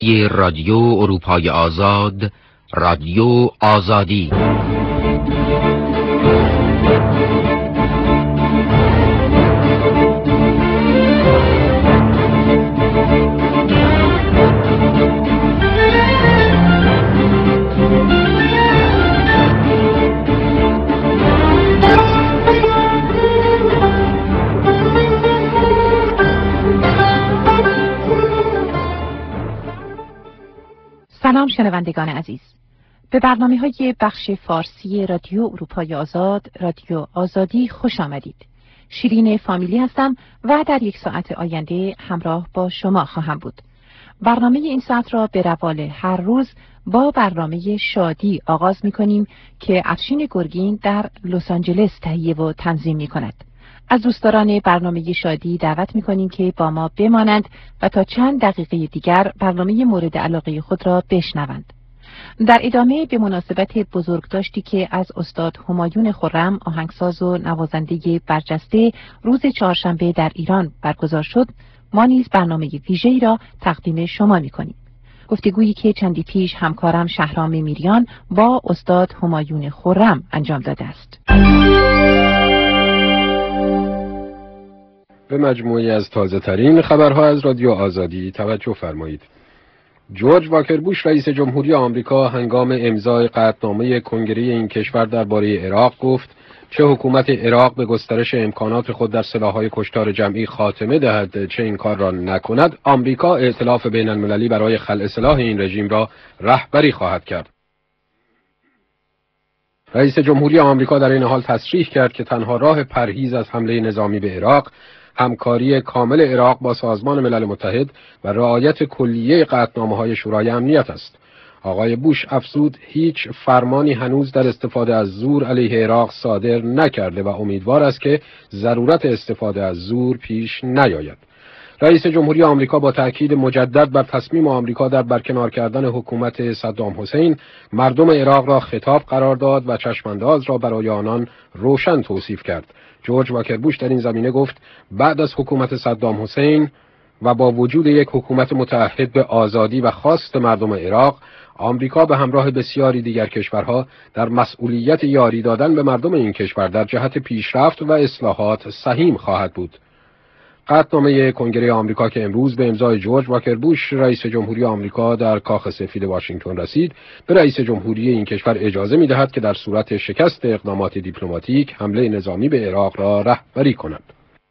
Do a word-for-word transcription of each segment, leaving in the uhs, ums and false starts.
یه رادیو اروپای آزاد، رادیو آزادی. سلام شنوندگان عزیز، به برنامه های بخش فارسی رادیو اروپای آزاد، رادیو آزادی خوش آمدید. شیرین فامیلی هستم و در یک ساعت آینده همراه با شما خواهم بود. برنامه این ساعت را به روال هر روز با برنامه شادی آغاز می کنیم که افشین گرگین در لس آنجلس تهیه و تنظیم می کند. از دوستداران برنامه شادی دعوت می‌کنیم که با ما بمانند و تا چند دقیقه دیگر برنامه مورد علاقه خود را بشنوند. در ادامه به مناسبت بزرگداشتی که از استاد همایون خرم آهنگساز و نوازنده برجسته روز چهارشنبه در ایران برگزار شد، ما نیز برنامه ویژه‌ای را تقدیم شما می‌کنیم. گفتگویی که چندی پیش همکارم شهرام میریان با استاد همایون خرم انجام داده است. به مجموعی از تازه ترین خبرها از رادیو آزادی توجه فرمایید. جورج واکر بوش رئیس جمهوری آمریکا هنگام امضای قطعنامه کنگره این کشور درباره عراق گفت چه حکومت عراق به گسترش امکانات خود در سلاح‌های کشتار جمعی خاتمه دهد چه این کار را نکند، آمریکا ائتلاف بین المللی برای خلع سلاح این رژیم را رهبری خواهد کرد. رئیس جمهوری آمریکا در این حال تصریح کرد که تنها راه پرهیز از حمله نظامی به عراق همکاری کامل عراق با سازمان ملل متحد و رعایت کلیه قطعنامه‌های شورای امنیت است. آقای بوش افزود هیچ فرمانی هنوز در استفاده از زور علیه عراق صادر نکرده و امیدوار است که ضرورت استفاده از زور پیش نیاید. رئیس جمهوری آمریکا با تأکید مجدد بر تصمیم آمریکا در برکنار کردن حکومت صدام حسین مردم عراق را خطاب قرار داد و چشمانداز را برای آنان روشن توصیف کرد. جورج واکر بوش در این زمینه گفت بعد از حکومت صدام حسین و با وجود یک حکومت متعهد به آزادی و خواست مردم عراق، آمریکا به همراه بسیاری دیگر کشورها در مسئولیت یاری دادن به مردم این کشور در جهت پیشرفت و اصلاحات سهیم خواهد بود. قطعنامه کنگره آمریکا که امروز به امضای جورج واکر بوش رئیس جمهوری آمریکا در کاخ سفید واشنگتن رسید، به رئیس جمهوری این کشور اجازه می‌دهد که در صورت شکست اقدامات دیپلماتیک حمله نظامی به عراق را رهبری کند.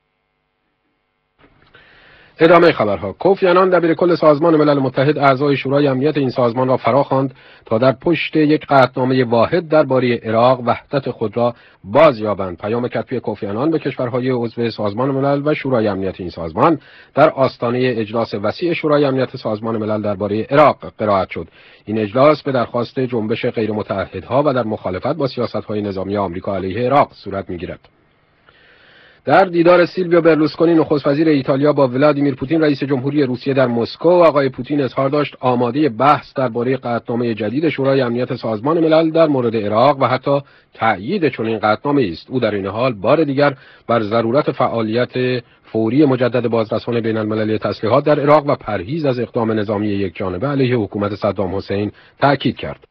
ادامه خبرها. کوفی عنان دبیرکل سازمان ملل متحد اعضای شورای امنیت این سازمان را فراخواند تا در پشت یک قطعنامه واحد درباره عراق وحدت خود را بازیابند. پیام کتبی کوفی عنان به کشورهای عضو سازمان ملل و شورای امنیت این سازمان در آستانه اجلاس وسیع شورای امنیت سازمان ملل درباره عراق قرائت شد. این اجلاس به درخواست جنبش غیر متعهدها و در مخالفت با سیاست‌های نظامی آمریکا علیه عراق صورت می‌گیرد. در دیدار سیلویو برلوسکونی نخست وزیر ایتالیا با ولادیمیر پوتین رئیس جمهوری روسیه در مسکو، آقای پوتین اظهار داشت آماده بحث درباره قطعنامه جدید شورای امنیت سازمان ملل در مورد عراق و حتی تأیید چنین قطعنامه است. او در این حال بار دیگر بر ضرورت فعالیت فوری مجدد بازرسان بین المللی تسلیحات در عراق و پرهیز از اقدام نظامی یکجانبه علیه حکومت صدام حسین تأکید کرد.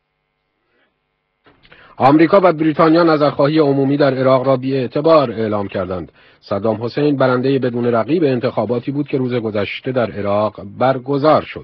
آمریکا و بریتانیا نظرخواهی عمومی در عراق را بی‌اعتبار اعلام کردند. صدام حسین برنده بدون رقیب انتخاباتی بود که روز گذشته در عراق برگزار شد.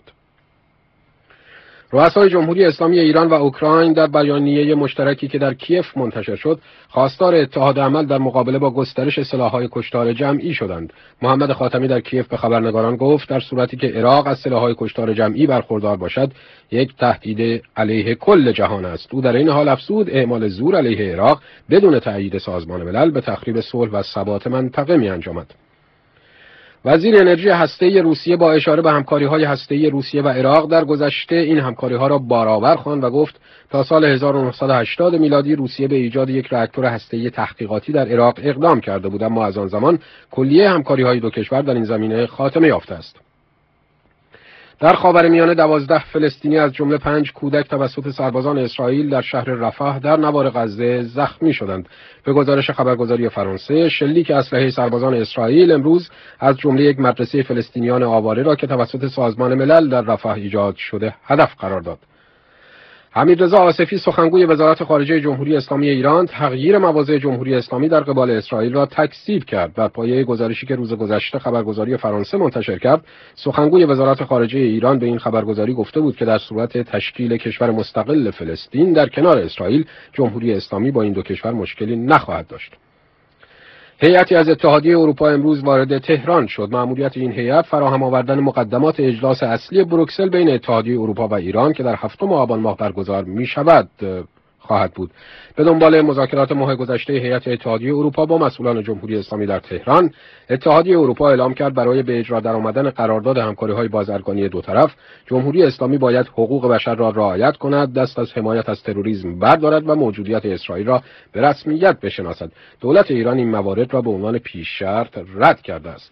رؤسای جمهوری اسلامی ایران و اوکراین در بیانیه مشترکی که در کیف منتشر شد، خواستار اتحاد عمل در مقابله با گسترش سلاح‌های کشتار جمعی شدند. محمد خاتمی در کیف به خبرنگاران گفت در صورتی که عراق از سلاح‌های کشتار جمعی برخوردار باشد، یک تهدید علیه کل جهان است. او در این حال افزود اعمال زور علیه عراق بدون تأیید سازمان ملل به تخریب صلح و ثبات منطقه می‌انجامد. وزیر انرژی هسته‌ای روسیه با اشاره به همکاری‌های هسته‌ای روسیه و عراق در گذشته این همکاری‌ها را بارآور خواند و گفت تا سال هزار و نهصد و هشتاد میلادی روسیه به ایجاد یک راکتور هسته‌ای تحقیقاتی در عراق اقدام کرده بود، اما از آن زمان کلیه همکاری‌های دو کشور در این زمینه خاتمه یافته است. در خاورمیانه دوازده فلسطینی از جمله پنج کودک توسط سربازان اسرائیل در شهر رفح در نوار غزه زخمی شدند. به گزارش خبرگزاری فرانسه، شلیک اسلحه سربازان اسرائیل امروز از جمله یک مدرسه فلسطینیان آواره را که توسط سازمان ملل در رفح ایجاد شده هدف قرار داد. حمیدرضا آصفی سخنگوی وزارت خارجه جمهوری اسلامی ایران تغییر مواضع جمهوری اسلامی در قبال اسرائیل را تکذیب کرد. بر پایه گزارشی که روز گذشته خبرگزاری فرانسه منتشر کرد، سخنگوی وزارت خارجه ایران به این خبرگزاری گفته بود که در صورت تشکیل کشور مستقل فلسطین در کنار اسرائیل، جمهوری اسلامی با این دو کشور مشکلی نخواهد داشت. هیئتی از اتحادیه اروپا امروز وارد تهران شد. مأموریت این هیئت فراهم آوردن مقدمات اجلاس اصلی بروکسل بین اتحادیه اروپا و ایران که در هفتم آبان ماه برگزار می شود خواهد بود. به دنبال مذاکرات ماه گذشته هیئت اتحادیه اروپا با مسئولان جمهوری اسلامی در تهران، اتحادیه اروپا اعلام کرد برای به اجرا درآمدن قرارداد همکاری‌های بازرگانی دو طرف، جمهوری اسلامی باید حقوق بشر را رعایت کند، دست از حمایت از تروریسم بردارد و موجودیت اسرائیل را به رسمیت بشناسد. دولت ایران این موارد را به عنوان پیش شرط رد کرده است.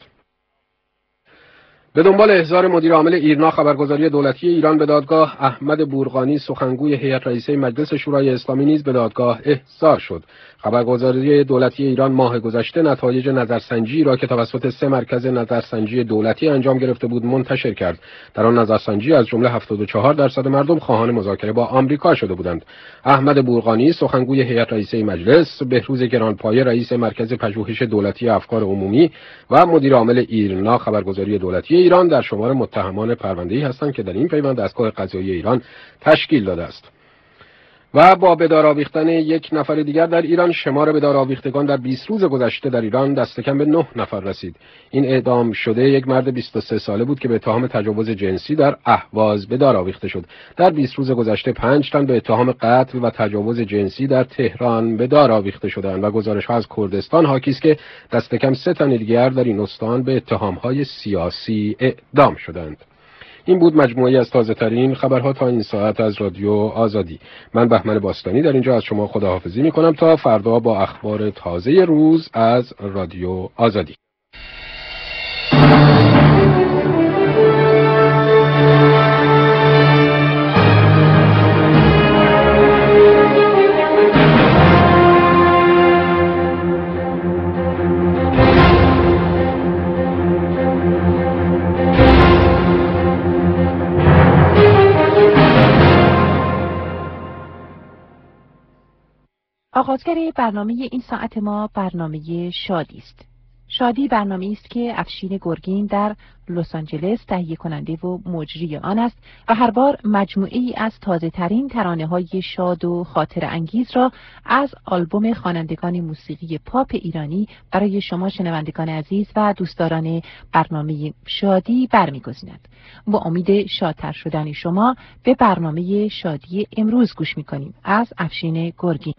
به دنبال احضار مدیر عامل ایرنا، خبرگزاری دولتی ایران به دادگاه احمد بورقانی سخنگوی هیئت رئیسه مجلس شورای اسلامی نیز به دادگاه احضار شد. خبرگزاری دولتی ایران ماه گذشته نتایج نظرسنجی را که توسط سه مرکز نظرسنجی دولتی انجام گرفته بود منتشر کرد. در آن نظرسنجی از جمله هفتاد و چهار درصد مردم خواهان مذاکره با آمریکا شده بودند. احمد بورقانی سخنگوی هیئت رئیسه مجلس، بهروز گرانپایه رئیس مرکز پژوهش دولتی افکار عمومی و مدیر عامل ایرنا خبرگزاری دولتی ایران در شمار متهمان پرونده‌ای هستند که در این پیوند دستگاه قضایی ایران تشکیل داده است. و با به دار آویختن یک نفر دیگر در ایران، شمار به دار آویختگان در بیست روز گذشته در ایران دست کم به نه نفر رسید. این اعدام شده یک مرد بیست و سه ساله بود که به اتهام تجاوز جنسی در اهواز به دار آویخته شد. در بیست روز گذشته پنج تن به اتهام قتل و تجاوز جنسی در تهران به دار آویخته شدند و گزارش‌ها از کردستان حاکی است که دست کم سه تن دیگر در این استان به اتهام‌های سیاسی اعدام شدند. این بود مجموعه از تازه‌ترین خبرها تا این ساعت از رادیو آزادی. من بهمن باستانی در اینجا از شما خداحافظی می‌کنم تا فردا با اخبار تازه روز از رادیو آزادی. آغازگر برنامه این ساعت ما برنامه شادی است. شادی برنامه است که افشین گرگین در لس آنجلس تهیه کننده و مجری آن است و هر بار مجموعه ای از تازه ترین ترانه های شاد و خاطر انگیز را از آلبوم خوانندگان موسیقی پاپ ایرانی برای شما شنوندگان عزیز و دوستداران برنامه شادی برمیگزیند. با امید شادتر شدن شما به برنامه شادی امروز گوش میکنیم از افشین گرگین.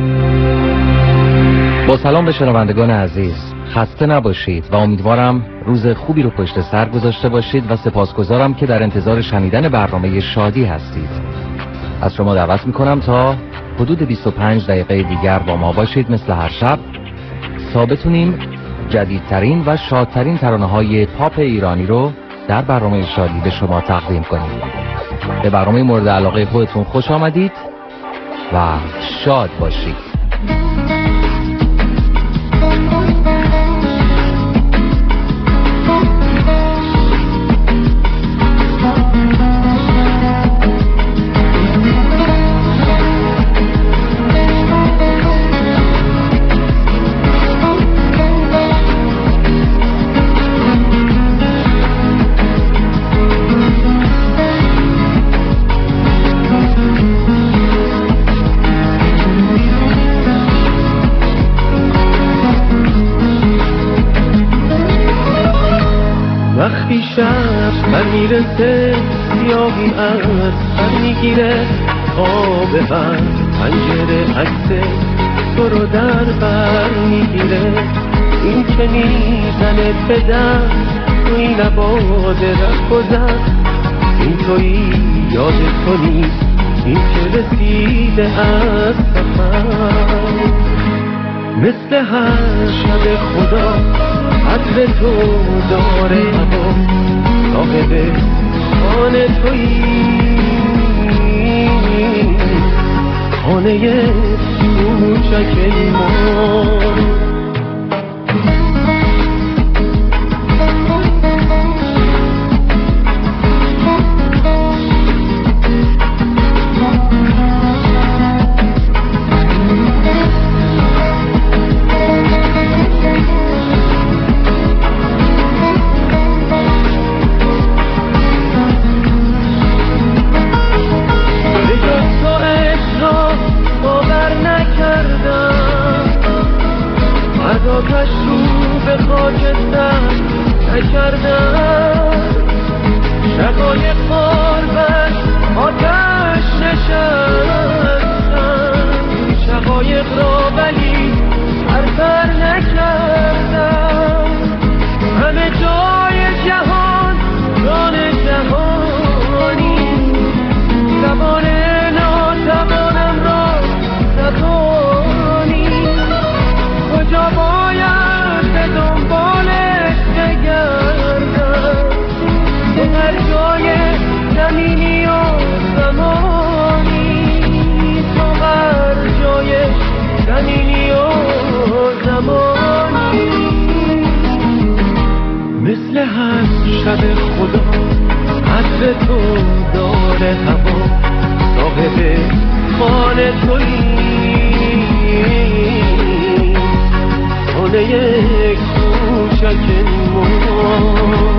با سلام به شنوندگان عزیز، خسته نباشید و امیدوارم روز خوبی رو پشت سر گذاشته باشید و سپاسگزارم که در انتظار شنیدن برنامه شادی هستید. از شما دعوت میکنم تا حدود بیست و پنج دقیقه دیگر با ما باشید مثل هر شب تا بتونیم جدیدترین و شادترین ترانه‌های پاپ ایرانی رو در برنامه شادی به شما تقدیم کنیم. به برنامه مورد علاقه خودتون خوش آمدید و شاد باشید. وقتی شب من میرسه سیاهی از سر میگیره، آب بر پنجره عکس تو رو در بر میگیره، این که میزنه پدر توی نباد رفت و زد، این توی یاد تو نیست، این که رسیده از سفر، مثل هر شب خدا عطر تو داره هوا، صاحب خانه تویی، خانه کوچک ما. آتش رو به خاکستر نکردم، شقایق بار بر آتش نشستم، شقایق را ولی پرپر نکردم. همه جای جهان جان جهانی، زبان ناتوانم را زبانی. کجا باید به دنبالش بگردم، به هر جای زمینی و زمانی، تو هر جای زمینی و زمانی. مثل هر شب خدا عطر تو داره هوا، صاحب خانه تویی، خانه کوچک ما.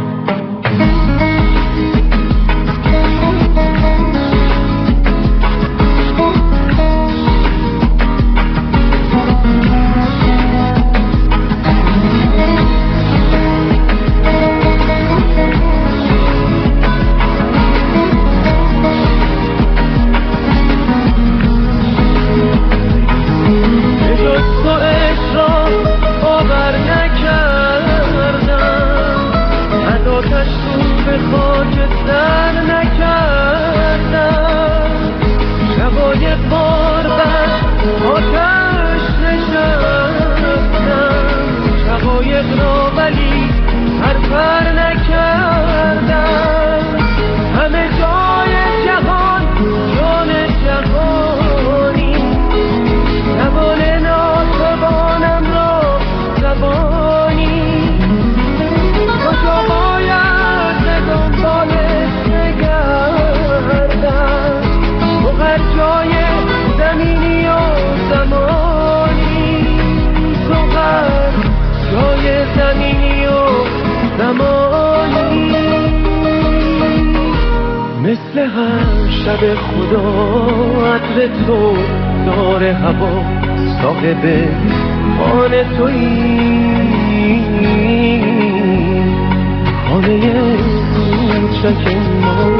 مثل هر شب خدا عطر تو داره هوا، صاحب خانه تویی، خانه کوچک ما.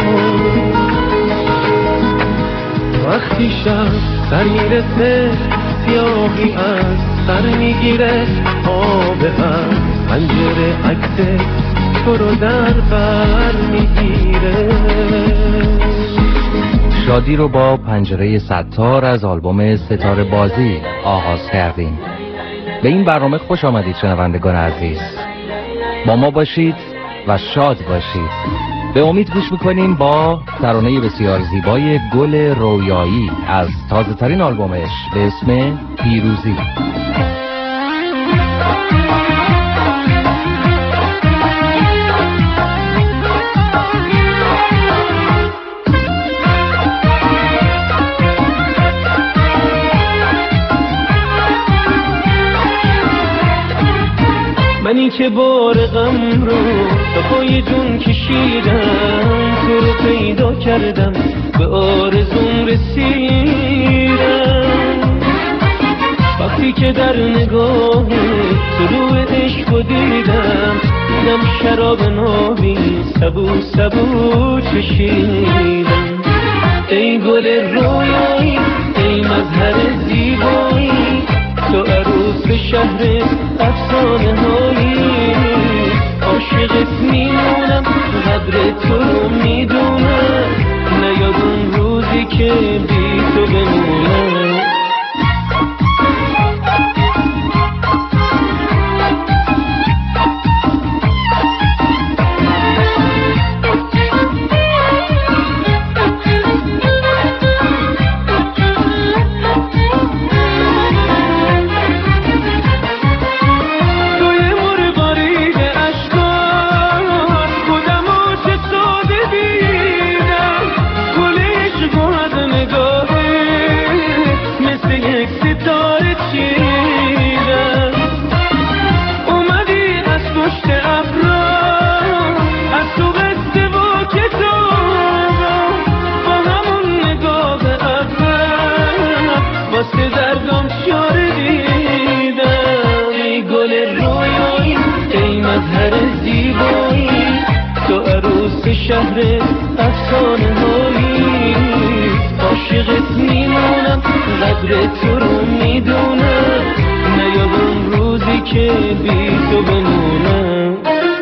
وقتی شب سر میرسه سیاهی از سر میگیره، آب هر پنجره عکس تو رو در بر میگیره. شادی رو با پنجره ستار از آلبوم ستاره بازی آغاز کردیم. به این برنامه خوش آمدید شنوندگان عزیز، با ما باشید و شاد باشید. به امید گوش میکنیم با ترانه بسیار زیبای گل رویایی از تازه ترین آلبومش به اسم پیروزی. منی که بار غم رو به پای جون کشیدم، تو رو پیدا کردم به آرزوم رسیدم. وقتی که در نگاه طلوع عشق رو دیدم، دیدم شراب نابی سبو سبو چشیدم. ای گل رویایی، ای مظهر زیبایی، تو عروس شهر افسانه هایی. عاشقت میمونم، قدر تو رو میدونم، نیاد اون روزی که بی تو بمونم. شهر افسانه هایی، عاشقت میمونم قدر تو رو میدونم، نیادم روزی که بی تو بمونم.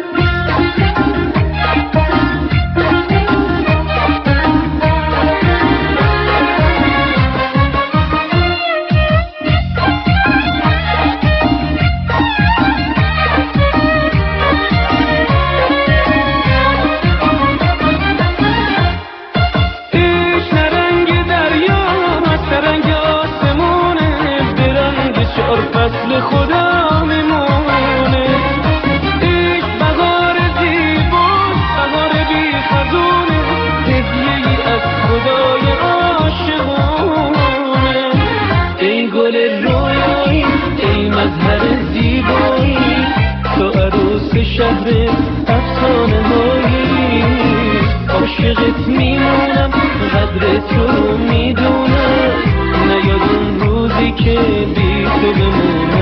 فصل خدا میمونه، ایش بهار زیباست، بهار بی خزونه، هدیه‌ای از خدای عاشقونه. ای گل رویایی، ای مظهر زیبایی، تو عروس شهر افسانه هایی، عاشقت میمونم قدر تو رو میدونم، نیادم روزی که بی تو بمونم.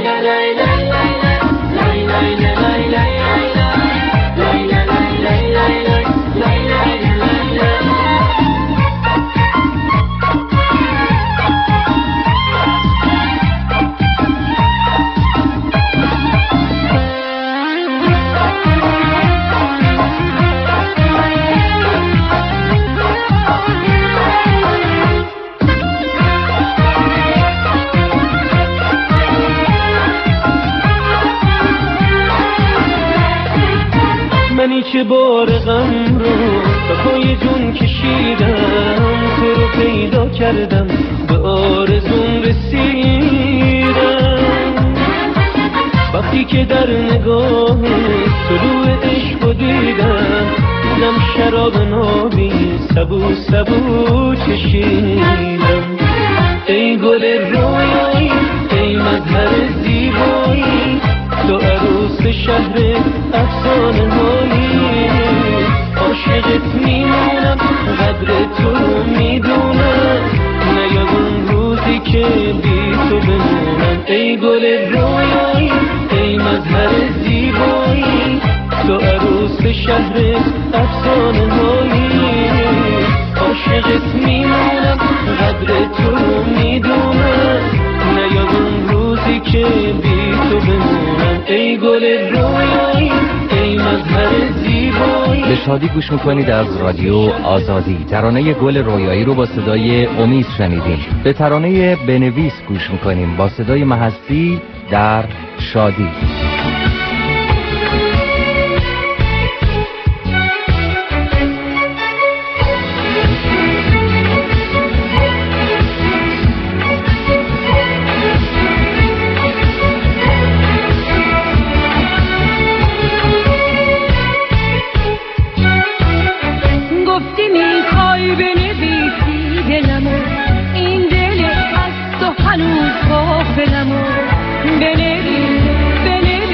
منی که بار غم رو به پای جون کشیدم، تو رو پیدا کردم به آرزوم رسیدم. وقتی که در نگاه طلوع عشق دیدم، دیدم شراب نابی سبو سبو چشیدم. ای گل رویایی، ای مظهر زیبایی، تو عروس شهر افسانه هایی، عاشقت میمونم قدر تو رو میدونم، نیادم روزی که بی تو بمونم. ای گل رویایی، ای مظهر زیبایی، تو عروس شهر افسانه هایی، عاشقت میمونم قدر تو رو میدونم، نیادم روزی که بی تو بمونم. ای گل رویایی، ای مظهر زیبایی. به شادی گوش میکنید از رادیو آزادی. ترانه گل رویایی رو با صدای امید شنیدیم. به ترانه بنویس گوش میکنیم با صدای مهستی در شادی. هنوز غافلم و بنویس بنویس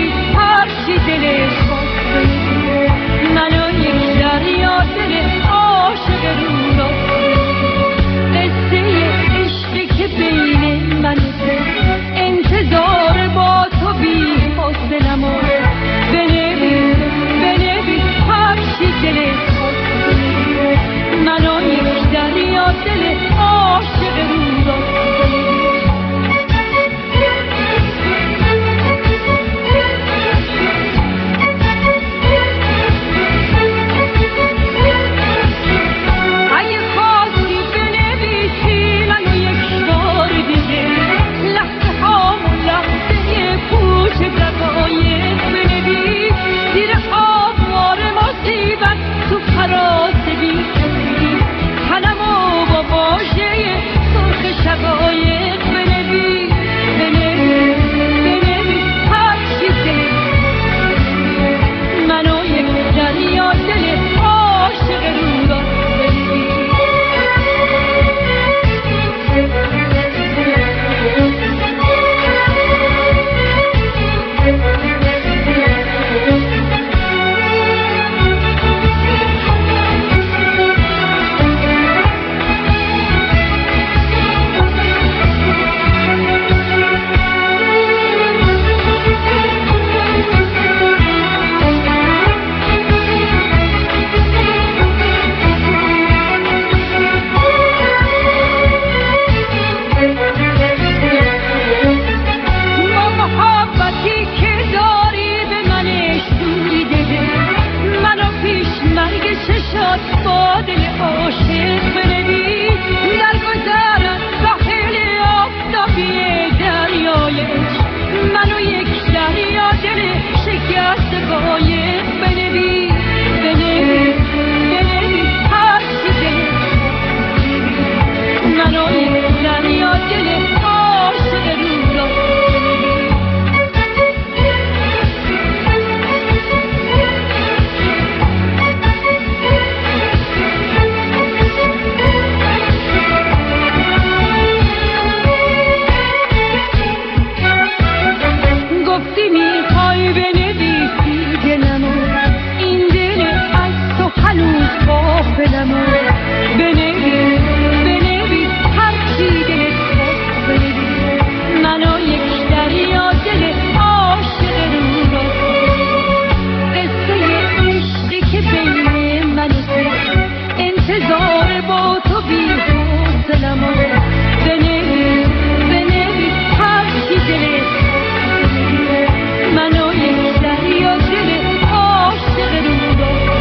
بار با تو بی حوصله‌مو بنویس بنویس هر چی دلت منو یک دریا دل عاشق رو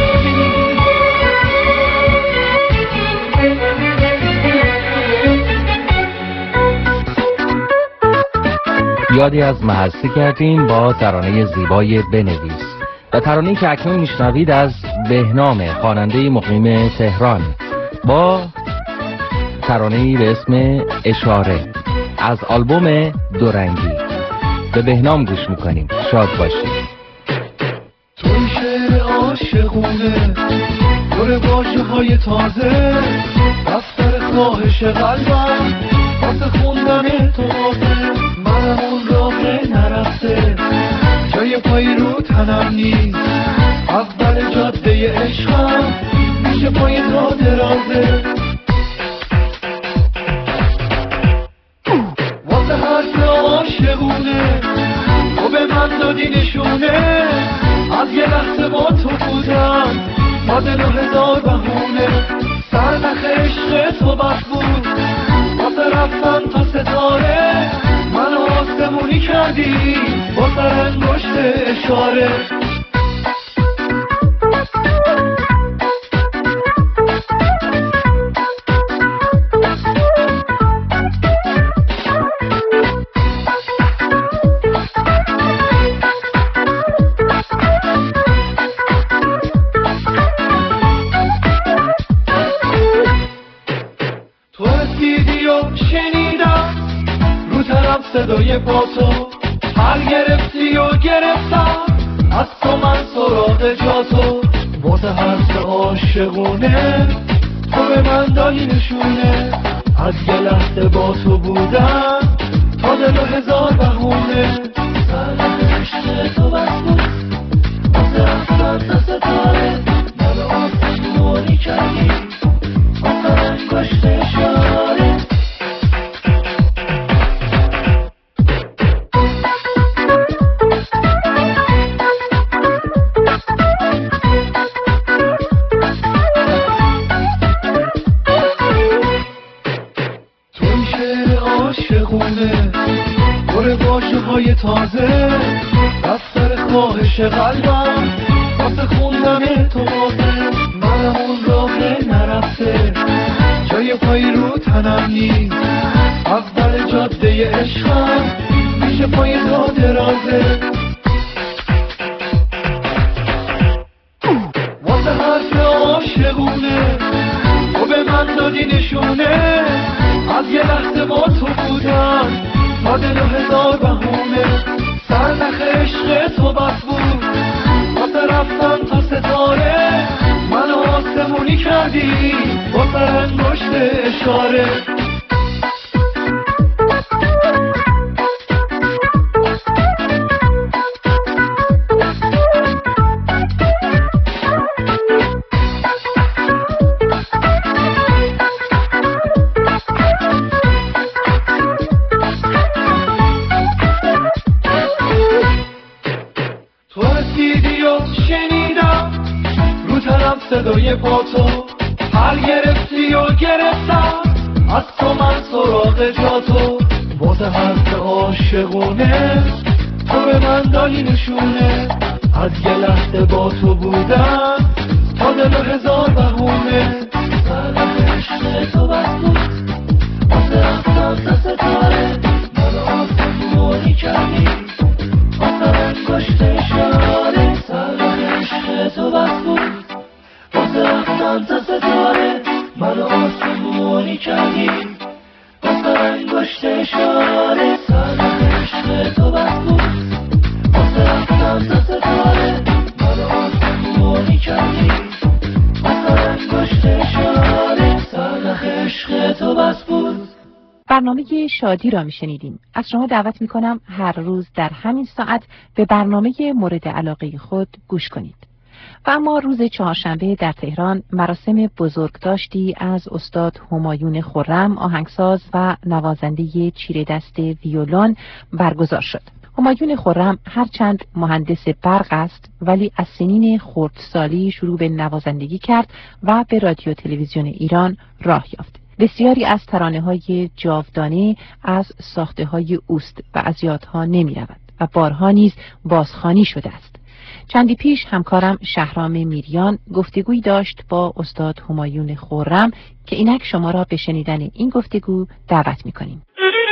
یادی از محسی کردیم با ترانه زیبای بنویس و ترانه‌ای که اکنون میشنوید از بهنام خواننده مقیم تهران با ترانه‌ای به اسم اشاره از آلبوم دورنگی. به بهنام گوش میکنیم. شاد باشید. توی شعر عاشقونه پر واژه های تازه دفتر خواهش قلبم واسه خوندن تو بازه منم اون راه نرفته جای پایی رو تنم نیست اول جاده عشقم میشه پای تا درازه واسه حرف عاشقونه تو به من دادی نشونه از یه لحظه با تو بودم با دل و هزار بهونه سرنخ عشق تو بس بود واسه رفتن تا ستاره منو آسمونی کردی با سر انگشت اشاره صدای با تو حل گرفتی و گرفتم از تو من سراغ جا تو واسه حرف عاشقونه تو به من دادی نشونه از یه لحظه با تو بودم تا دل و هزار بهونه سرنخ عشق تو بس بود واسه رفتن تا ستاره من آسمونی کردی واسه انگشت اشاره تازه دفتر خواهش قلبم واسه خوندن تو بازه منم اون راه نرفته جای پایی رو تنم نیست اول جاده عشقم میشه پای تا درازه واسه حرف عاشقونه تو به من دادی نشونه از یه لحظه با تو بودم با دل و هزار بهونه سرنخ عشق تو بس بود واسه رفتن تا ستاره منو آسمونی کردی با سر انگشت اشاره صدای با تو حل گرفتی و گرفتم از تو من سراغ جا تو واسه حرف عاشقونه تو به من دادی نشونه از یه لحظه با تو بودم تا دل و هزار بهونه سرنخ عشق تو بس بود واسه رفتن تا ستاره من آسمونی کردی واسه انگشت اشاره سرنخ عشق تو بس بود رفتم تا ستاره منو آسمونی کردی واسه انگشت اشاره سرنخ عشق تو بس بود واسه رفتم تا ستاره منو آسمونی کردی واسه انگشت اشاره سرنخ عشق تو بس بود. برنامه شادی را میشنیدیم. از شما دعوت میکنم هر روز در همین ساعت به برنامه مورد علاقه خود گوش کنید. و اما روز چهارشنبه در تهران مراسم بزرگداشتی از استاد همایون خرم آهنگساز و نوازنده چیره دست ویولون برگزار شد. همایون خرم هرچند مهندس برق است ولی از سنین خردسالی شروع به نوازندگی کرد و به رادیو تلویزیون ایران راه یافت. بسیاری از ترانه‌های جاودانه از ساخته‌های اوست و از یادها نمی رود و بارها نیز بازخوانی شده است. چندی پیش همکارم شهرام میریان گفتگویی داشت با استاد همایون خرم که اینک شما را به شنیدن این گفتگو دعوت می‌کنیم.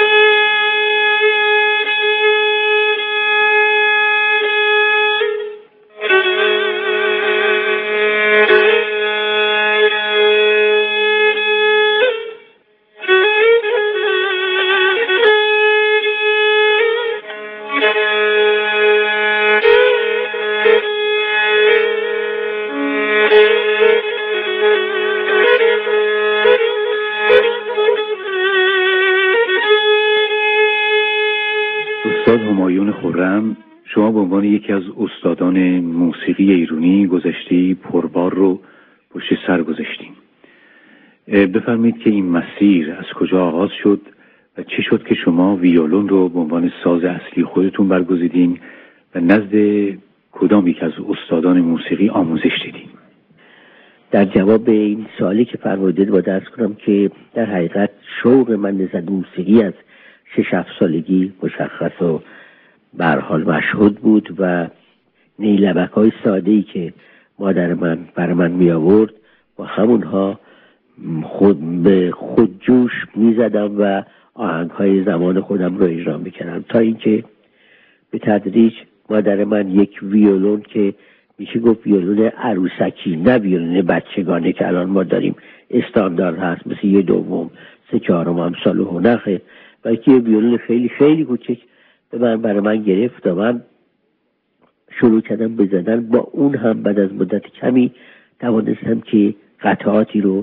استاد همایون خرم، شما به عنوان یکی از استادان موسیقی ایرانی گذشته پربار رو پشت سر گذاشتیم. بفرمایید که این مسیر از کجا آغاز شد و چه شد که شما ویولون رو به عنوان ساز اصلی خودتون برگزیدین و نزد کدام یک از استادان موسیقی آموزش دیدین؟ در جواب به این سوالی که فرمودید با درس کنم که در حقیقت شوق من نسبت موسیقی از شش هفت سالگی مشخص و به هر حال مشهود بود و نیلبک های ساده‌ای که مادر من برای من می آورد با همونها خود به خود جوش می زدم و آهنگ های زمان خودم رو اجرا می کردم تا اینکه به تدریج مادر من یک ویولون که میشه گفت ویولون عروسکی، نه ویولون بچگانه که الان ما داریم استاندارد هست مثل یه دوم سه چهارم هم سال و هنخه، بلکه یه ویولون خیلی خیلی کوچک به من برای من گرفت و من شروع کردم بزدن. با اون هم بعد از مدت کمی توانستم که قطعاتی رو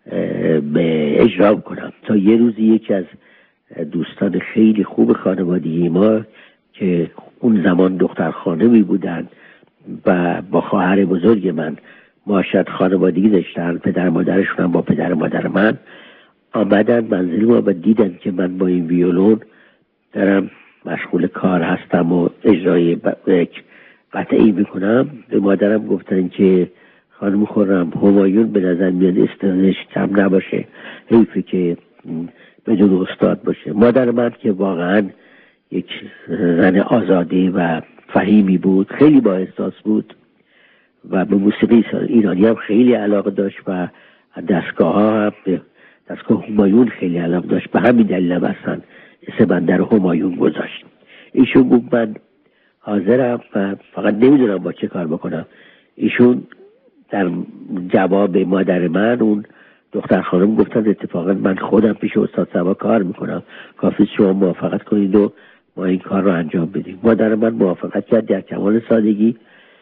به اجرا کنم تا یه روزی یکی از دوستان خیلی خوب خانوادگی ما که اون زمان دختر خانمی بودن و با خواهر بزرگ من معاشرت خانوادگی داشتن، پدر مادرشون هم با پدر مادر من آمدن منزل ما و دیدن که من با این ویولون دارم مشغول کار هستم و اجرای یک قطعی میکنم. به مادرم گفتن که خانم خرم، همایون به نظر میاد استعدادش کم نباشه، حیفه که بدون استاد باشه. مادر من که واقعا یک زن آزاده و فهیمی بود، خیلی با احساس بود و به موسیقی ایرانی هم خیلی علاقه داشت و دستگاه ها هم به دستگاه همایون خیلی علاقه داشت. به همین دلیل هم اصلا اسم من در همایون گذاشت. ایشون گفت من حاضرم و فقط نمیدونم با چه کار بکنم. ایشون در جواب مادر من اون دختر خانم گفتن اتفاقا من خودم پیش استاد صبا کار میکنم، کافی شما موافقت کنید و ما این کار رو انجام بدیم. مادر من موافقت کرد در کمال سادگی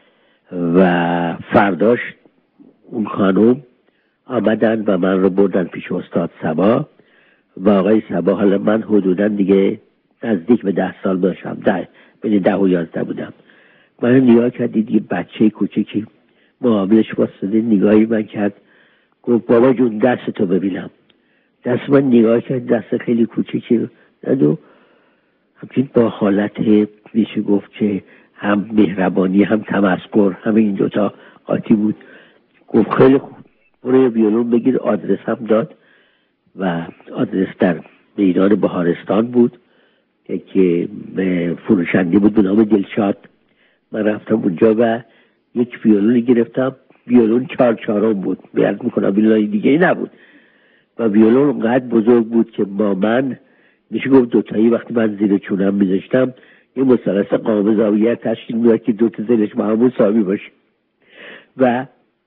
و فرداش اون خانم آمدن و من رو بردن پیش استاد صبا و آقای صبا، حالا من حدودا دیگه نزدیک به ده سال داشتم، ده بین ده و یازده بودم. من نگاه کردید یه بچه کوچکی معاملش واسطه، نگاهی من کرد گفت بابا جون دست تو ببینم. دست من نگاه کرد، دست خیلی کوچکی داد و همچنین با حالت میشه گفت که هم مهربانی هم تمسخر هم این دوتا قاطی بود. گفت خیلی خوب برو ویولون بگیر. آدرس هم داد و آدرس در میدان بهارستان بود که فروشنده بود به نام دلشاد. من رفتم اونجا و یک ویولون گرفتم. ویولون چهار چهارم بود، بیاد میکنم ویولون دیگه ای نبود و ویولون اونقدر بزرگ بود که با من میشه گفت دوتایی وقتی من زیر چونم میذاشتم یه مثلث قائم زاویه تشکیل میداد که دو تا زیرش با هم مساوی باشه. و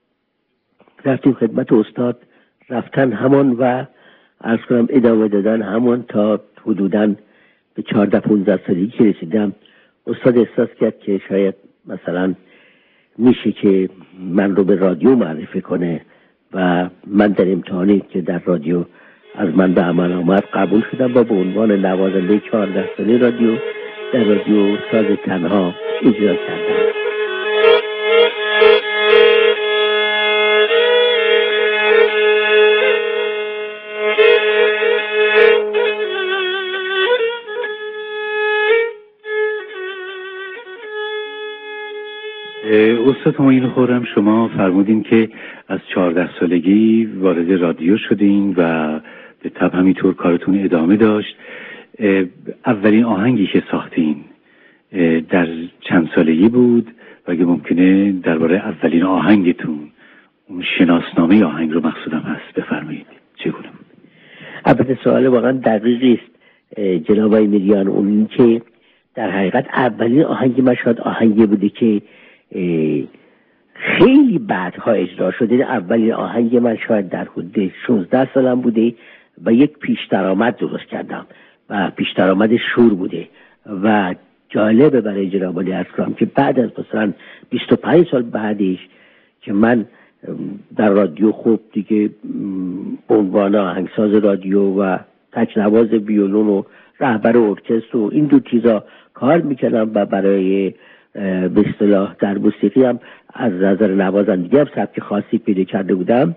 رفتیم خدمت استاد، رفتن همان و عرض کنم ادامه دادن همان تا حدوداً به چهارده پونزده سالگی که رسیدم. استاد احساس کرد که شاید مثلا میشه که من رو به رادیو معرفی کنه و من در امتحانی که در رادیو از من به عمل آمد قبول شدم و به عنوان نوازنده چهارده ساله رادیو در رادیو ساز تنها اجرا کردم. استاد همایون خرم، شما فرمودین که از چهارده سالگی وارد رادیو شدین و به طب همینطور کارتون ادامه داشت. اولین آهنگی که ساختین در چند سالگی بود و اگه ممکنه درباره اولین آهنگتون، اون شناسنامه آهنگ رو مقصودم هست، بفرمایید چگونه بود؟ البته سوال واقعا دقیقی است جناب آقای میریان. اون که در حقیقت اولین آهنگ من شاید آهنگی بوده که خیلی بعدها اجرا شده. اولین آهنگ من شاید در حدود شانزده سالم بوده و یک پیش درآمد درست کردم و پیش درآمد شور بوده و جالبه برای جناب عالی عرض کنم که بعد از مثلا بیست و پنج سال بعدش که من در رادیو خوب دیگه به عنوان آهنگساز رادیو و تکنواز ویولون و رهبر ارکستر و این دو چیزا کار میکردم و برای به اصطلاح در موسیقی هم از نظر نوازندگی هم سبک خاصی پیدا کرده بودم،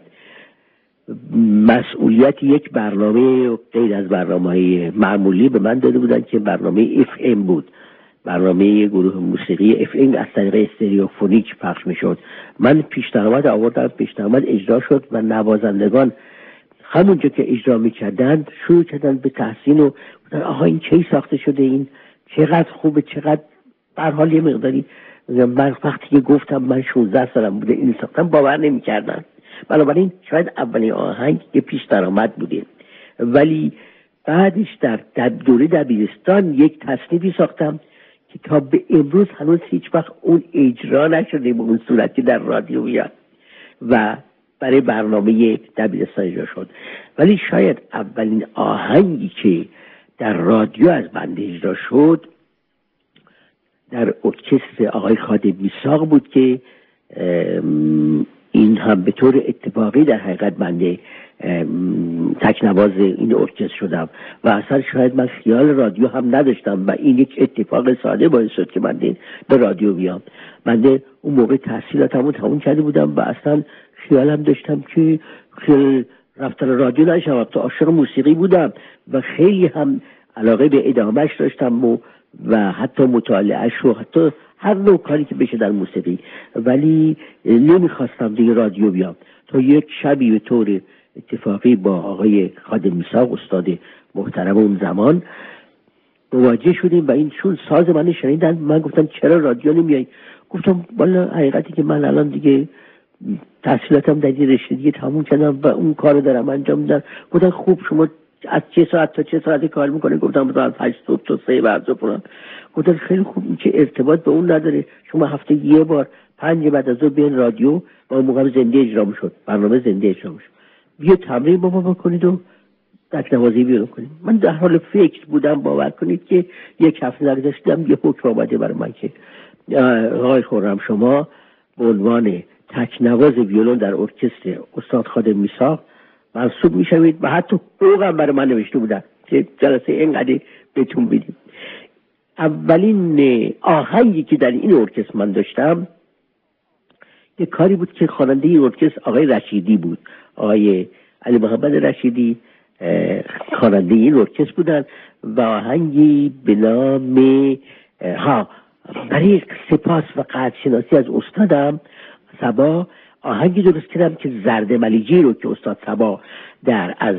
مسئولیت یک برنامه غیر از برنامه‌های معمولی به من داده بودن که برنامه اف ام بود، برنامه گروه موسیقی اف ام از طریق استریوفونیک پخش میشد. من پیش درآمد آوردم، پیش درآمد اجرا شد و نوازندگان همونجا که اجرا میکردند شروع کردن به تحسین و گفتن آها این کی ساخته شده، این چقدر خوبه، چقدر به هر حال یه مقداری. من وقتی که گفتم من شانزده سالم بوده این ساختم باور نمیکردن. بنابراین شاید اولین آهنگ یه پیش درآمد بوده، ولی بعدش در در دوره دبیرستان یک تصنیفی ساختم که تا به امروز هنوز هیچ وقت اون اجرا نشده به اون صورت که در رادیو بیاد و برای برنامه دبیرستان اجرا شد. ولی شاید اولین آهنگی که در رادیو از بنده اجرا شد در ارکستر آقای خادم میثاق بود که این هم به طور اتفاقی در حقیقت بنده تکنواز این ارکستر شدم و اصلا شاید من خیال رادیو هم نداشتم و این یک اتفاق ساده باعث شد که من به رادیو بیام. من اون موقع تحصیلاتمو تموم کرده بودم و اصلا خیالم داشتم که خیال رفتن رادیو نشم، تو عاشق موسیقی بودم و خیلی هم علاقه به ادامهش داشتم و, و حتی مطالعهش و حتی هر نوع کاری که بشه در موسیقی، ولی نمیخواستم دیگه رادیو بیام. تا یک شبی به طور اتفاقی با آقای خادم میثاق استاد محترم اون زمان مواجه شدیم و این چون ساز من شنیدن من گفتم چرا رادیو نمیای؟ گفتم والا حقیقتی که من الان دیگه تحصیلاتم در این رشته دیگه تموم کردم و اون کارو دارم انجام میدم. گفتن خوب شما از چه ساعت تا چه ساعتی کار میکنه؟ گفتم از هشت صبح تا سه بعد ظهر. گفتن خیلی خوب، که ارتباط به اون نداره، شما هفته یه بار پنج بعد از ظهر بیاین رادیو و اون موقع زنده اجرا میشد، برنامه زنده اجرا میشد، بیا تمرین با ما بکنید و تکنوازی بیرون کنید. من در حال فکر بودم، باور کنید که یک هفته نگذشتم یه حکم آمده برای من که آقای خرم شما به عنوان تکنواز ویولون در ارکستر استاد خادم میثاق منصوب میشوید و حتی حقوقم برای من نوشته بودن که جلسه اینقدر بهتون بدیم. اولین آهنگی که در این ارکستر من داشتم یک کاری بود که خواننده این ارکستر آقای رشیدی بود، آقای علی محمد رشیدی خواننده این ارکستر بودن و آهنگی به نام ها برای سپاس و قدرشناسی از استادم صبا آهنگی درست کردم که زرد ملیجی رو که استاد صبا در از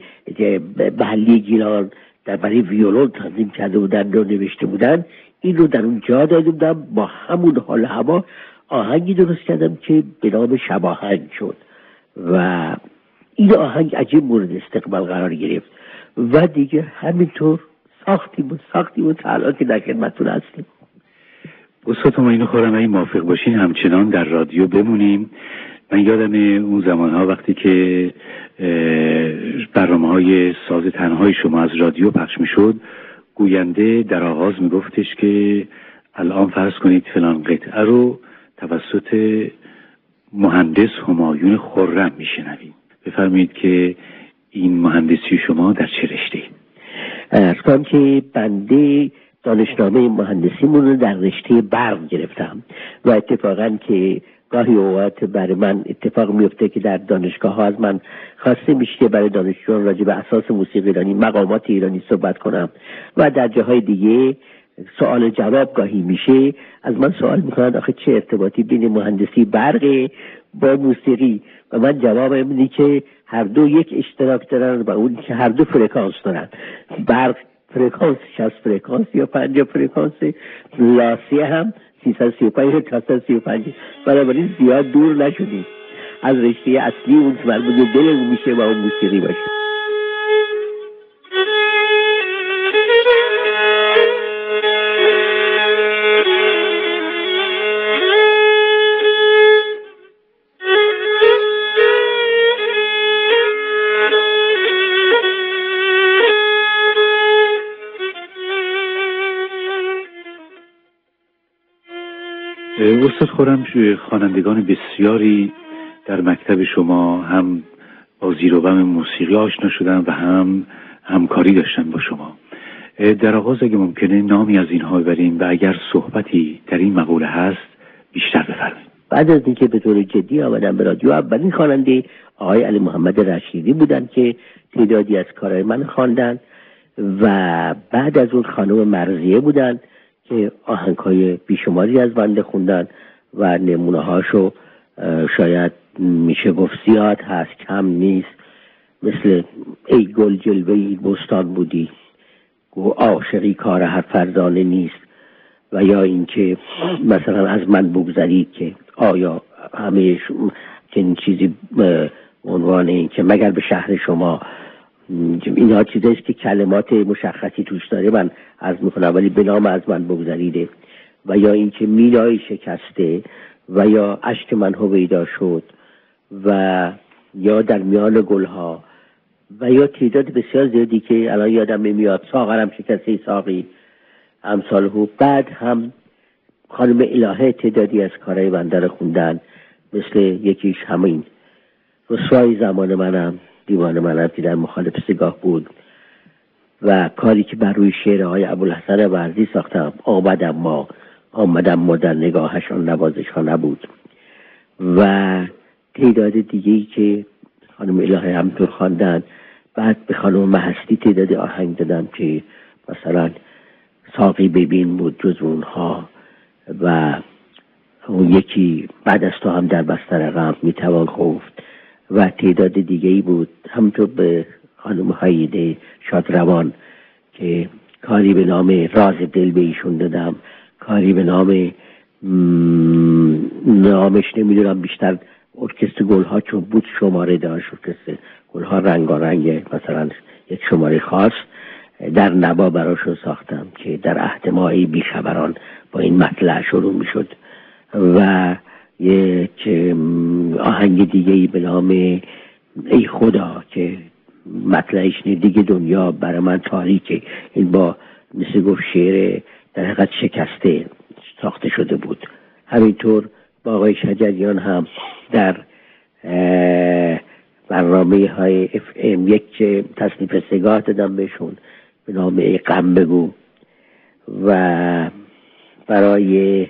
محلی گیلان در برای ویولون تنظیم کرده بودن رو نوشته بودن، این رو در اون جا داده بودم. با همون حال هوا آهنگی درست کردم که به نام شباهنگ شد و این آهنگ عجیب مورد استقبال قرار گرفت و دیگه همینطور ساختیم و ساختیم و تا الان که در خدمتتون هستیم. استاد همایون خرم اگه موافق باشین همچنان در رادیو بمونیم. من یادم اون زمانها وقتی که برنامه‌های ساز تنهای شما از رادیو پخش میشد، گوینده در آغاز میگفتش که الان فرض کنید فلان قطعه رو توسط مهندس همایون خرم میشنویم. بفرمایید که این مهندسی شما در چه رشته‌ای؟ عرض کنم که بنده دانشنامه مهندسیمون رو در رشته برق گرفتم و اتفاقا که گاهی اوقات برای من اتفاق میفته که در دانشگاه ها از من خواسته میشه که برای دانشجویان راجع به اساس موسیقی ایرانی، مقامات ایرانی صحبت کنم و در جاهای دیگه سوال جواب گاهی میشه، از من سوال میکنند آخه چه ارتباطی بین مهندسی برق با موسیقی، و من جواب اینه که هر دو یک اشتراک دارن و اون که هر دو فرکانس دارن. برق فرکانس شصت فرکانس یا پنجاه فرکانس، لاسی هم سیصد و سی و پنج تا سیصد و سی و پنج، بنابراین زیاد دور نشدیم از رشته اصلی اون که مربوط به دل اون میشه و اون موسیقی باشه. استاد خرم، خوانندگان بسیاری در مکتب شما هم با زیر و بم موسیقی آشنا شدن و هم همکاری داشتن با شما. در آغاز اگه ممکنه نامی از اینها ببریم و اگر صحبتی در این مقوله هست بیشتر بفرمایید. بعد از اینکه به طور جدی آمدم به رادیو، اولین خواننده آقای علی محمد رشیدی بودن که تعدادی از کارهای من خواندن، و بعد از اون خانم مرضیه بودن که آهنگ‌های بیشماری از بنده خوندن و نمونه هاشو شاید میشه گفت زیاد هست، کم نیست، مثل ای گل جلوه ای بستان بودی، گو عاشقی کار هر فرزانه نیست، و یا اینکه مثلا از من بگذرید که آیا همه چنین چیزی عنوان این که مگر به شهر شما، اینا چیزاییست که کلمات مشخصی توش داره، من عرض میکنم ولی به نام از من بگذریده، و یا اینکه مینای شکسته، و یا اشک من هویدا شد، و یا در میان گلها، و یا تعداد بسیار زیادی که الان یادم نمیاد، ساغرم شکسته ساقی امثال هو. بعد هم خانم الهه تعدادی از کارهای بنده رو خوندن، مثل یکیش همین رسوای زمان منم دیوان منم که در مخالف سگاه بود، و کاری که بر روی شعر آقای ابوالحسن ورزی ساختم، آمدم ما آمدم ما در نگاهشان نوازش ها نبود، و تعداد دیگه‌ای که خانم الهه همطور خواندن. بعد به خانم محستی تعداد آهنگ دادم که مثلا ساقی ببین بود جز اونها، و اون یکی بعد از تو هم در بستر غم میتوان خفت، و تعداد دیگه‌ای بود. همونطور به خانم هایده شادروان که کاری به نام راز دل به ایشون دادم، کاری به نام نامش نمیدونم، بیشتر ارکستر گلها چون بود شماره داشت، ارکستر گلها رنگارنگ، مثلا یک شماره خاص در نوا براشون ساختم که در عهد مایی بیخبران با این مطلع شروع میشد، و یک آهنگ دیگه‌ای به نام ای خدا که مطلعش دیگه دنیا برای من تاریکه. این با مثل گفت شعر در حقیقت شکسته ساخته شده بود. همینطور با آقای شجریان هم در برنامه های اف ام یک تصنیف سگاه دادم بهشون به نام ای غم بگو، و برای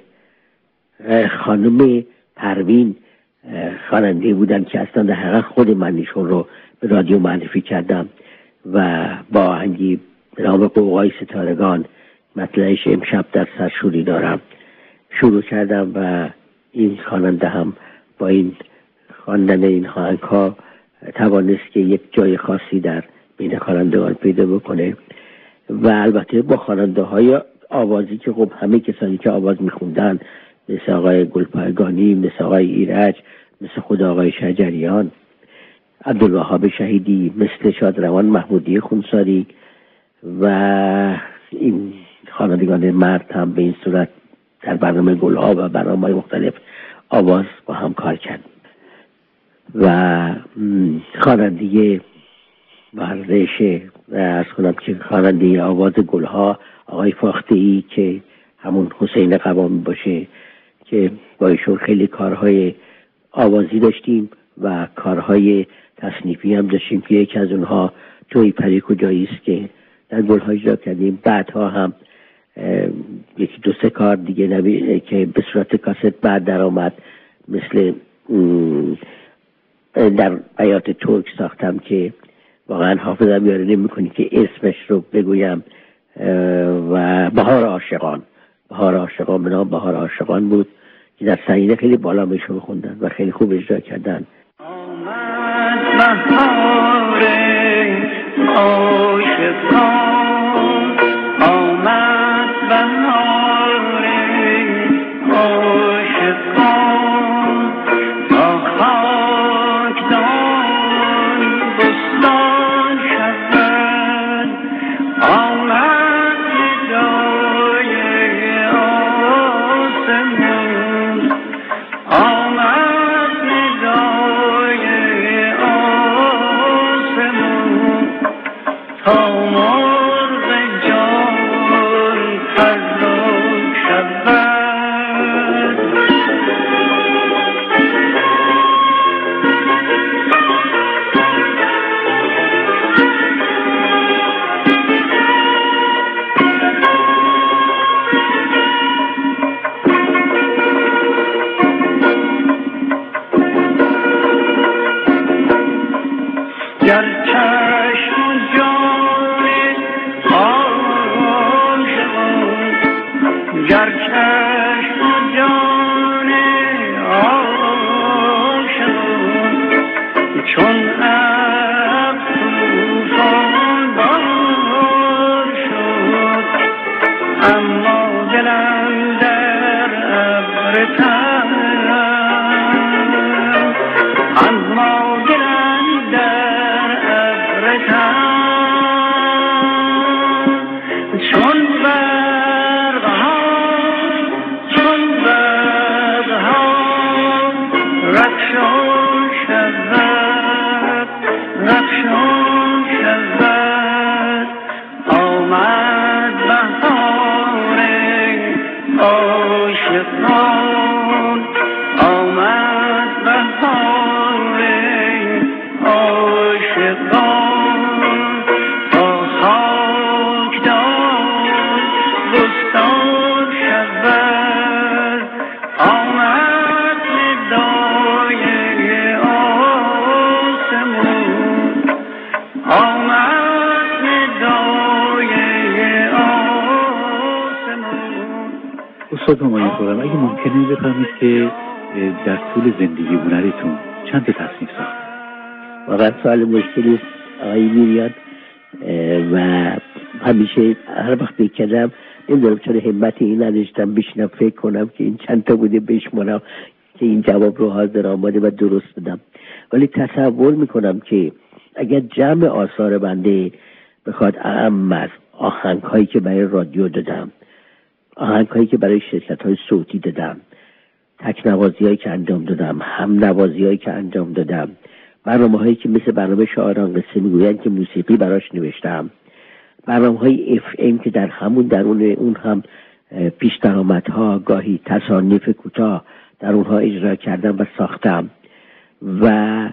خانم پروین خواننده بودن که اصلا در حقیقت خود من ایشون رو به رادیو معرفی کردم، و با آهنگی به نام قوقای ستارگان، مطلعش امشب در سرشوری دارم، شروع کردم، و این خواننده هم با این خواندن این آهنگ ها توانست که یک جای خاصی در بین خوانندگان پیدا بکنه. و البته با خواننده های آوازی که خب همه کسانی که آواز میخوندن، مثل آقای گلپایگانی، مثل آقای ایرج، مثل خود آقای شجریان، عبدالوهاب شهیدی، مثل شادروان محمودی خونساری، و این خوانندگان مرد هم به این صورت در برنامه گلها و برنامه‌های مختلف آواز با هم کار کرد. و خواننده ورزش از کنم که خواننده آواز گلها آقای فاخته‌ای که همون حسین قوامی باشه، که با ایشون خیلی کارهای آوازی داشتیم و کارهای تصنیفی هم داشتیم که یکی از اونها توی پری کجایی است که در گلها اجرا کردیم. بعدها هم یکی دو سه کار دیگه نبی که به صورت کاست بعد در آمد، مثل در بیات ترک ساختم که واقعا حافظم یاری نمی کنی که اسمش رو بگویم، و بهار عاشقان بهار عاشقان به نام بهار عاشقان بود که در سنینه خیلی بالا میشون خوندن و خیلی خوب اجرا کردن. آمد بهار عاشقان، آمد بهار عاشقان، تا خاکدان بستان شود، آمد ندای آسمان، آمد ندای آسمان، تا مرغ جان پران شود. گر چشم جان عاشقان، گر چشم جان عاشقان، چون ابر طوفان بار شد، اما دلم در ابر تن، اما دلم در ابر تن، چون برق‌ها چون برق‌ها رخشان شود، رخشان شود، آمد بهار عاشقان، آمد بهار عاشقان، تا خاکدان بستان شود، آمد ندای آسمان، آمد ندای آسمان. استاد همایون خرم، اگه ممکنه بفرمایید که در طول زندگی هنریتون چند تا تصنیف ساخت؟ واقعا سوال مشکلی است آقای میریان و همیشه هر وقت بکنم نمیدونم چرا همت این نداشتم بشینم فکر کنم که این چند تا بوده بشمارم که این جواب رو حاضر آماده و درست بدم، ولی تصور میکنم که اگر جمع آثار بنده بخواد اعم از آهنگ هایی که برای رادیو دادم، آهنگ هایی که برای شرکت های صوتی دادم، تک نوازی هایی که انجام دادم، هم نوازی هایی که انجام دادم، برنامه هایی که مثل برنامه شاعران قصه میگویند که موسیقی براش نوشتم، برنامه های اف ام که در همون درون اون هم پیش درآمدها گاهی تصانیف کوتاه در اونها اجرا کردم و ساختم و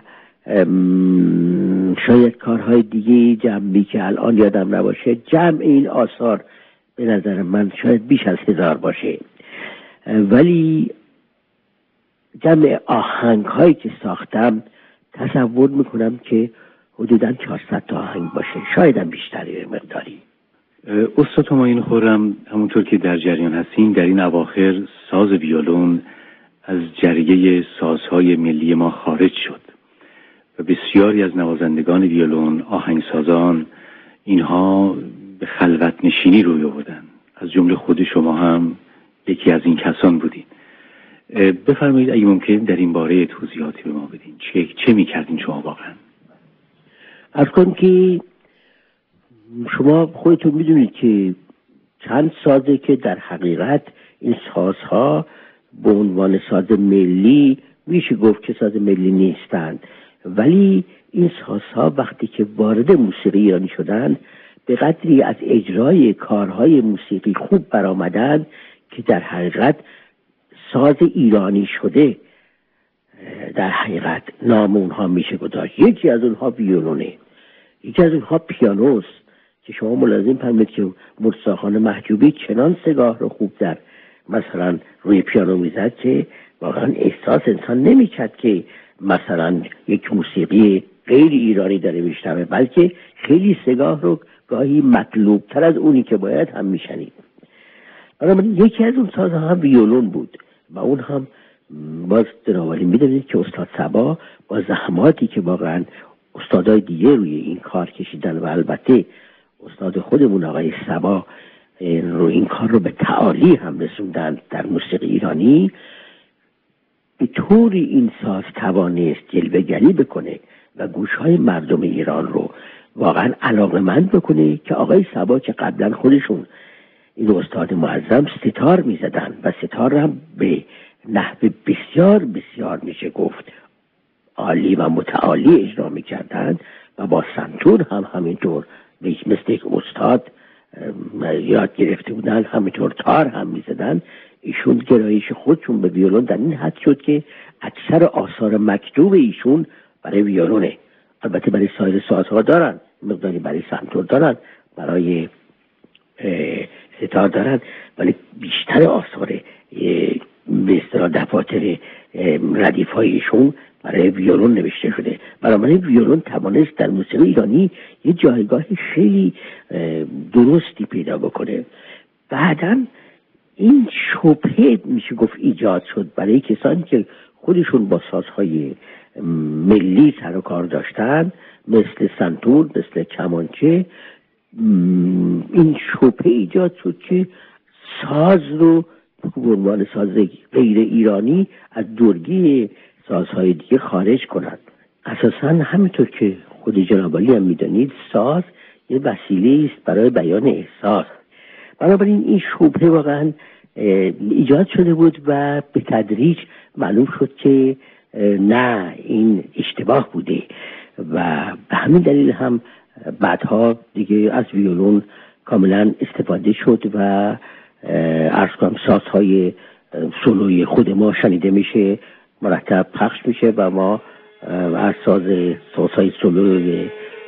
شاید کارهای دیگه جمعی که الان یادم نباشه. جمع این آثار به نظر من شاید بیش از هزار باشه، ولی جمع آهنگ هایی که ساختم تصور میکنم که حدوداً چهارصد تا آهنگ باشه، شاید هم بیشتری مقداری. استاد همایون خرم، همونطور که در جریان هستین در این اواخر ساز ویولون از جریه سازهای ملی ما خارج شد و بسیاری از نوازندگان ویولون، آهنگسازان، اینها به خلوت نشینی روی آوردن، از جمله خود شما هم یکی از این کسان بودین. بفرمایید اگه ممکن در این باره توضیحاتی به ما بدین، چه چه می‌کردین شما واقعا؟ از کن که شما خودتون میدونید که چند سازه که در حقیقت این سازها به عنوان ساز ملی میشه گفت که ساز ملی نیستند، ولی این سازها وقتی که وارد موسیقی ایرانی شدند به قدری از اجرای کارهای موسیقی خوب برآمدند که در حقیقت ساز ایرانی شده در حقیقت نام اونها میشه گذاشت. یکی از اونها ویولونه، یکی از اونها پیانوست که شما ملاحظه فرمودید که مرتضی محجوبی چنان سگاه رو خوب در مثلا روی پیانو میزد که واقعا احساس انسان نمیکرد که مثلا یک موسیقی غیر ایرانی داره میشنوه، بلکه خیلی سگاه رو گاهی مطلوب تر از اونی که باید هم میشنید. بنابراین یکی از اون سازها هم ویولون بود و اون هم باز جنابعالی میدونید که استاد صبا با زحماتی که واقعا استادای دیگه روی این کار کشیدن و البته استاد خودمون آقای صبا رو این کار رو به تعالی هم رسوندن در موسیقی ایرانی، به طوری این ساز توانست جلوه‌گری بکنه و گوشهای مردم ایران رو واقعا علاقه‌مند بکنه که آقای صبا که قبلا خودشون این استاد معظم ستار میزدن و ستار هم به نحو بسیار بسیار میشه گفت عالی و متعالی اجرا میکردن و با سنتور هم همینطور مثل یک استاد یاد گرفته بودن، همینطور تار هم میزدن. ایشون گرایش خودشون به ویولون در این حد شد که اکثر آثار مکتوب ایشون برای ویولونه. البته برای سایر سازها دارن، مقداری برای سنتور دارن، برای ستار دارن، ولی بیشتر آثار به اصطلاح دفاتر ردیف هایشون برای ویولون نوشته شده. برای ویولون توانست در موسیقی ایرانی یه جایگاه خیلی درستی پیدا بکنه. بعداً این شبهه میشه گفت ایجاد شد برای کسانی که خودشون با سازهای ملی سر و کار داشتن، مثل سنتور، مثل کمانچه. این شبهه ایجاد شد که ساز رو به عنوان ساز غیر ایرانی از دورگی سازهای دیگه خارج کنند. اساساً همینطور که خود جناب عالی هم میدانید، ساز یه وسیله است برای بیان احساس. بنابراین این شبهه واقعا ایجاد شده بود و به تدریج معلوم شد که نه، این اشتباه بوده و به همین دلیل هم بعدها دیگه از ویولون کاملا استفاده شد و عرض کنم سازهای سولوی خود ما شنیده میشه، مرتب پخش میشه و ما از ساز سازهای سولوی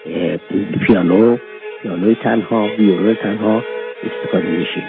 پیانو، پیانوی تنها، ویولون تنها استفاده میشیم.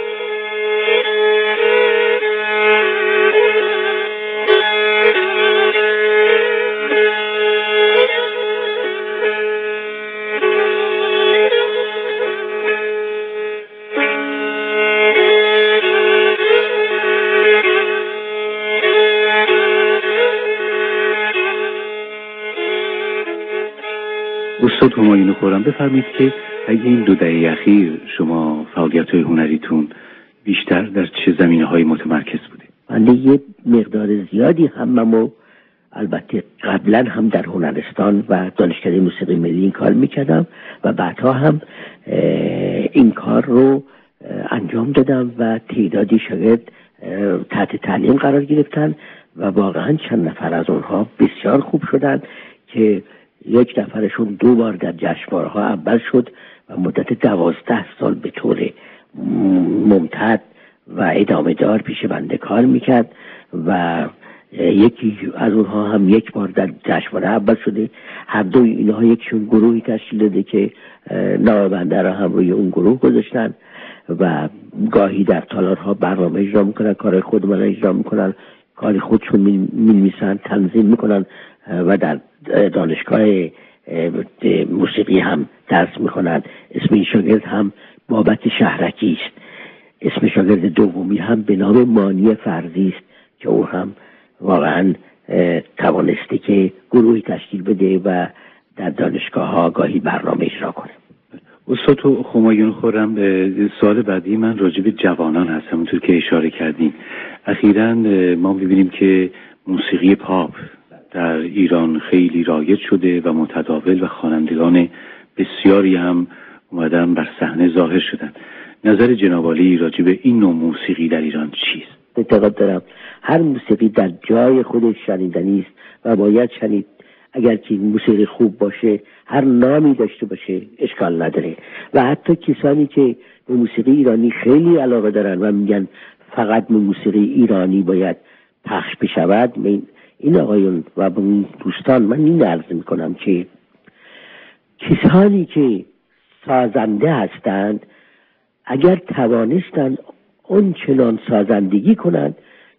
استاد همایون خرم، بفرمایید که اگه این دو دهه اخیر شما فعالیت‌های هنریتون بیشتر در چه زمینه‌های متمرکز بوده؟ من یه مقدار زیادی هممو البته قبلا هم در هنرستان و دانشکده موسیقی ملی این کار میکردم و بعدها هم این کار رو انجام دادم و تعدادی شاگرد تحت تعلیم قرار گرفتن و واقعا چند نفر از اونها بسیار خوب شدن که یک نفرشون دو بار در جشنواره‌ها اول شد و مدت دوازده سال به طور ممتد و ادامه دار پیش بنده کار میکرد و یکی از اونها هم یک بار در جشنواره اول شده. هر دوی اینها یکشون گروهی تشکیل داده که نام بنده را هم روی اون گروه گذاشتن و گاهی در تالارها برنامه اجرا میکنن، کار خودمون اجرا میکنن، کاری خودشون می‌نویسن، تنظیم میکنن و در دانشگاه موسیقی هم درس میخونن. اسم این شاگرد هم بابت شهرکی است. اسم شاگرد دومی هم به نام مانی فرزی است که او هم واقعا توانسته که گروهی تشکیل بده و در دانشگاه ها گاهی برنامه اجرا کنه. استاد همایون خرم، سوال بعدی من راجع به جوانان هست. همونطور که اشاره کردین اخیراً ما می‌بینیم که موسیقی پاپ در ایران خیلی رایج شده و متداول و خوانندگان بسیاری هم اومدن بر صحنه ظاهر شدن. نظر جناب عالی راجع به این نوع موسیقی در ایران چیست؟ اعتقاد دارم هر موسیقی در جای خودش شنیدنی است و باید شنید. اگر که موسیقی خوب باشه، هر نامی داشته باشه، اشکال نداره. و حتی کسانی که به موسیقی ایرانی خیلی علاقه دارن و میگن فقط موسیقی ایرانی باید پخش بشود، من این آقایون و دوستان من این عرض میکنم که کسانی که سازنده هستند اگر توانستند اون چنان سازندگی کنند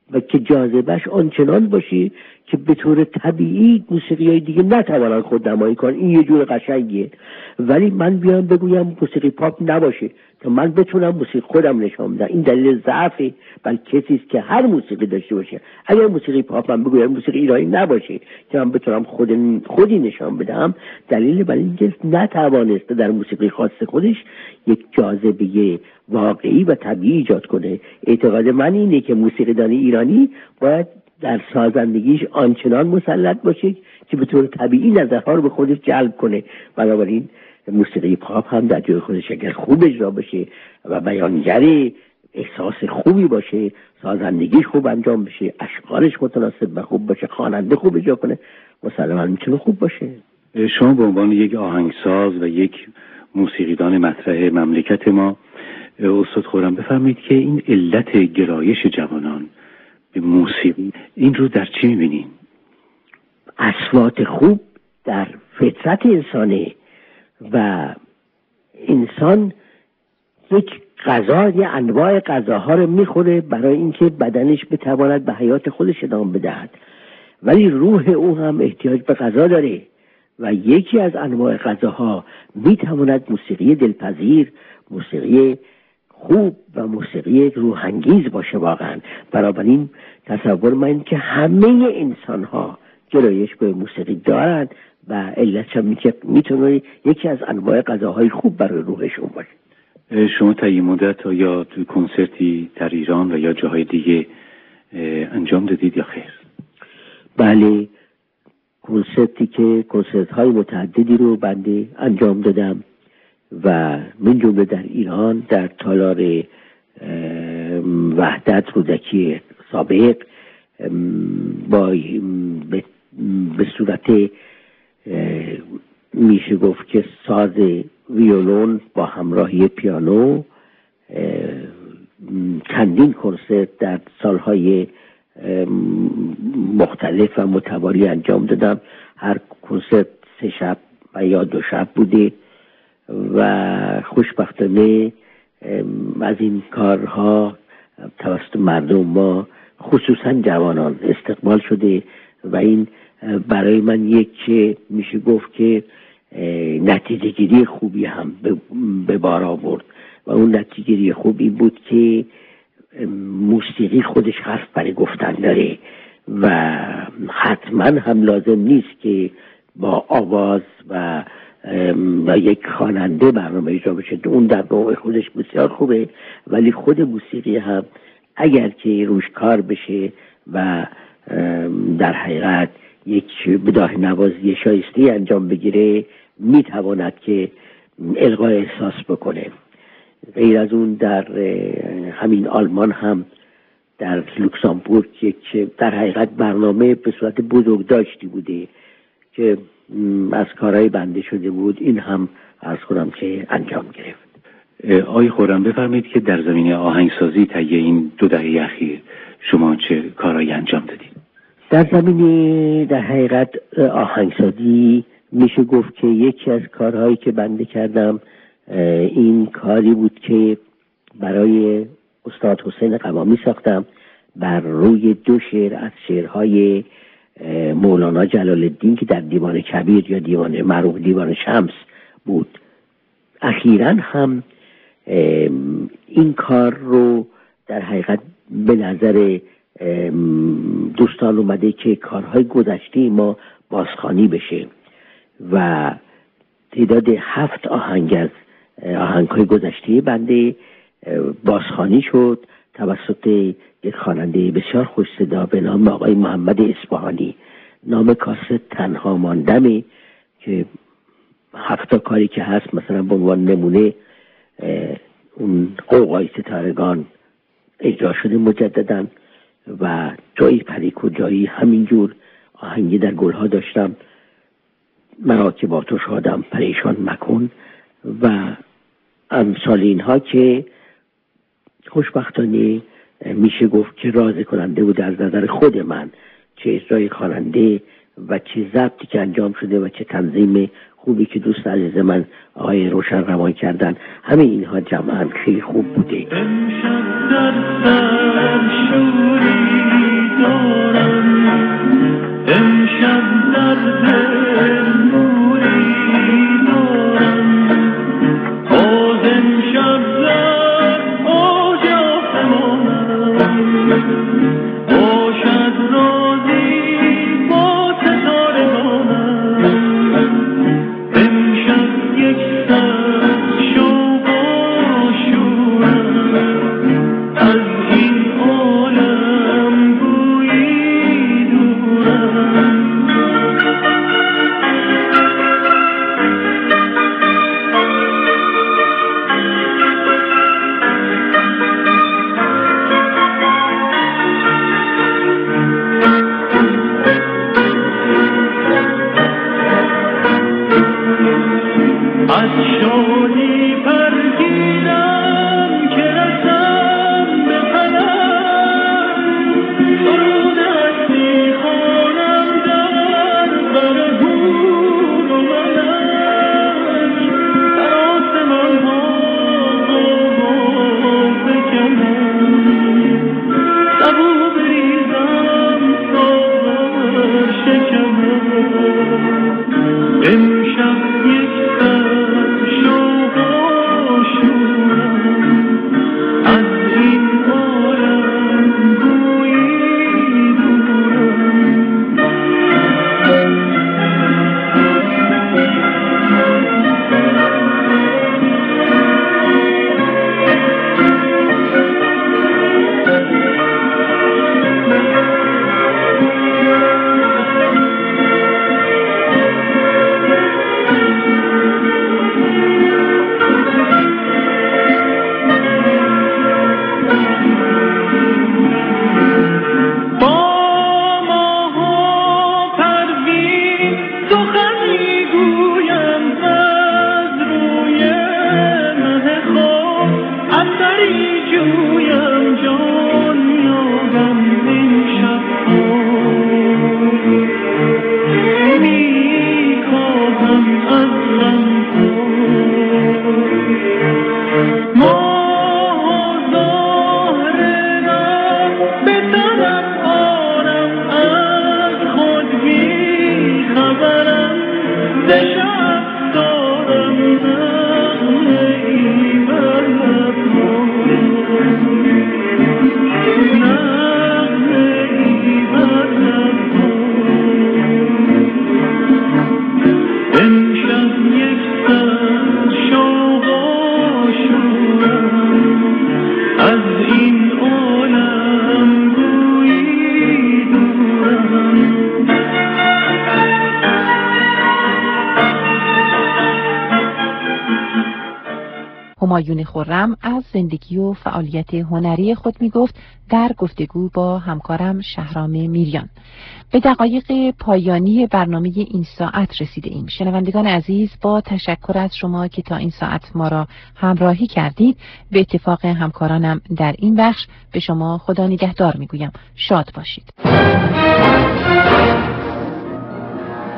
و که جاذبش آنچنان باشه که به طور طبیعی موسیقی های دیگه نتوانن خود نمایی کنن. این یه جور قشنگیه. ولی من بیام بگویم موسیقی پاپ نباشه تا من بتونم موسیقی خودم نشان بدم، این دلیل ضعفه بل کسی است که هر موسیقی داشته باشه. اگر موسیقی پاپ من بگویم موسیقی ایرانی نباشه که من بتونم خود خودی نشان بدم، دلیل بر اینکه نتوانسته در موسیقی خاص خودش یک جاذبه واقعی و طبیعی ایجاد کنه. اعتقاد من اینه که موسیقیدان ایرانی باید در سازندگیش آنچنان مسلط باشه که به طور طبیعی نظرها رو به خودش جلب کنه. بنابراین موسیقی پاپ هم در جای خودش اگر خوب اجرا بشه و بیانگر احساس خوبی باشه، سازندگیش خوب انجام بشه، اشعارش متناسب و خوب باشه، خواننده خوب اجرا کنه، مسلماً میتونه خوب باشه. شما به عنوان یک آهنگساز و یک موسیقیدان مطرح مملکت ما، استاد خرم، بفرمایید که این علت گرایش جوانان به موسیقی این رو در چی می‌بینید؟ اصوات خوب در فطرت انسانه و انسان یک غذا یا انواع غذاها رو میخوره برای اینکه بدنش بتواند به حیات خودش ادامه بدهد، ولی روح او هم احتیاج به غذا داره و یکی از انواع غذاها میتواند موسیقی دلپذیر، موسیقی خوب و موسیقی روحانگیز باشه. واقعا بنابراین تصور من که همه انسان ها گرایش به موسیقی دارند و علتش هم میتونه یکی از انواع غذاهای خوب برای روحشون باشه. شما تا این مدت یا تو کنسرتی در ایران و یا جاهای دیگه انجام دادید یا خیر؟ بله، کنسرتی که کنسرت های متعددی رو بنده انجام دادم و من جمله در ایران در تالار وحدت رودکی سابق با به صورت میشه گفت که ساز ویولون با همراهی پیانو چندین کنسرت در سالهای مختلف و متوالی انجام دادم. هر کنسرت سه شب و یا دو شب بوده و خوشبختانه از این کارها توسط مردم ما خصوصا جوانان استقبال شده و این برای من یک میشه گفت که نتیجه گیری خوبی هم به بار آورد و اون نتیجه گیری خوبی بود که موسیقی خودش حرف برای گفتن داره و حتما هم لازم نیست که با آواز و و یک خواننده برنامه اجرا بشه. اون در نوع خودش بسیار خوبه، ولی خود موسیقی هم اگر که روش کار بشه و در حقیقت یک بداهه نوازی شایسته انجام بگیره میتواند که القای احساس بکنه. غیر از اون در همین آلمان هم در لوکزامبورگ یک در حقیقت برنامه به صورت بزرگ داشتی بوده که از کارهای بنده شده بود، این هم عرض کنم که انجام گرفت. آقای خرم، بفرمایید که در زمینه آهنگسازی طی این دو دهه اخیر شما چه کارهایی انجام دادید؟ در زمینه در حقیقت آهنگسازی میشه گفت که یکی از کارهایی که بنده کردم این کاری بود که برای استاد حسین قوامی ساختم بر روی دو شعر از شعرهای مولانا جلال الدین که در دیوان کبیر یا دیوان معروف دیوان شمس بود. اخیراً هم این کار رو در حقیقت به نظر دوستان اومده که کارهای گذشته ما بازخوانی بشه و تعداد هفت آهنگ از آهنگهای گذشته بنده بازخوانی شد توسط یک خواننده بسیار خوش صدا به نام آقای محمد اصفهانی. نام کاست تنها ماندمه که هفت کاری که هست، مثلا به عنوان نمونه اون قوقای ستارگان اجرا شده مجدداً و جایی پریک و جایی همینجور آهنگی در گلها داشتم، مرا که با تو شادم پریشان مکن و امثال اینها که خوشبختانه میشه گفت که راضی کننده بود از نظر خود من، چه اجرای خواننده و چه ضبطی که انجام شده و چه تنظیم خوبی که دوست عزیز من آقای روشن روان کردن، همه اینها جمعاً خیلی خوب بوده. امشب در سر شوری دارم، امشب در دل نوری دارم، باز امشب در آج آسمانم، باشد رازی با ستارگانم، امشب یک سر شوق و شورم، از این عالم گویی دورم. از شادی پرگیرم که رسم به پلنگ، سرودت میخوانم در بر هور و ملنگ، در آسمان ها آواز بکنم، سبو بریزم ساغر شکمم، امشب یک سر شوق و شورم، از این عالم گویی دورم. همایون خرم از زندگی و فعالیت هنری خود می گفت در گفتگو با همکارم شهرام میریان. به دقایق پایانی برنامه این ساعت رسیده ایم. شنوندگان عزیز، با تشکر از شما که تا این ساعت ما را همراهی کردید، به اتفاق همکارانم در این بخش به شما خدا نگهدار می گویم. شاد باشید.